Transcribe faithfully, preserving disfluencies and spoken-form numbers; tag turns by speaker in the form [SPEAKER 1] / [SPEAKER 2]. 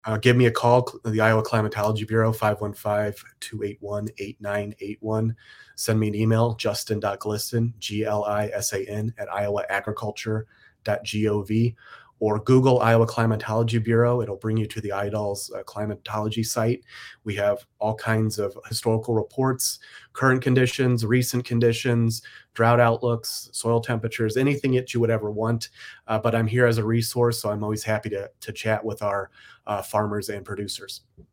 [SPEAKER 1] Uh, give me a call, c the Iowa Climatology Bureau, five one five, two eight one, eight nine eight one. Send me an email, justin dot glisson, G L I S A N, at iowa agriculture dot gov, or Google Iowa Climatology Bureau. It'll bring you to the I D A L's uh, climatology site. We have all kinds of historical reports, current conditions, recent conditions, drought outlooks, soil temperatures, anything that you would ever want. Uh, but I'm here as a resource, so I'm always happy to, to chat with our uh, farmers and producers.